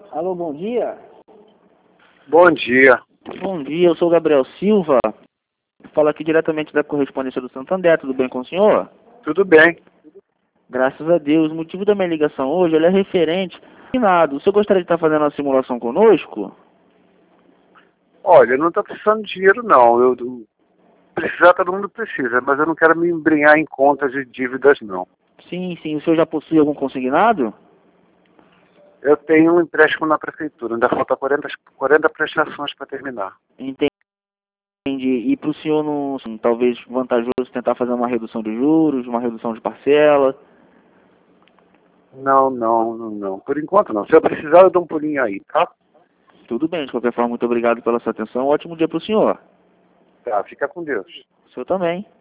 Alô, bom dia. Bom dia. Bom dia, eu sou o Gabriel Silva. Falo aqui diretamente da correspondência do Santander. Tudo bem com o senhor? Tudo bem. Graças a Deus. O motivo da minha ligação hoje ele é referente a nada. O senhor gostaria de estar fazendo uma simulação conosco? Olha, eu não estou precisando de dinheiro, não. Precisar todo mundo precisa, mas eu não quero me embrenhar em contas de dívidas, não. Sim, sim. O senhor já possui algum consignado? Eu tenho um empréstimo na prefeitura, ainda falta 40 prestações para terminar. Entendi. E para o senhor não, talvez vantajoso tentar fazer uma redução de juros, uma redução de parcela? Não. Por enquanto não. Se eu precisar, eu dou um pulinho aí, tá? Tudo bem, de qualquer forma, muito obrigado pela sua atenção. Ótimo dia para o senhor. Tá, fica com Deus. O senhor também.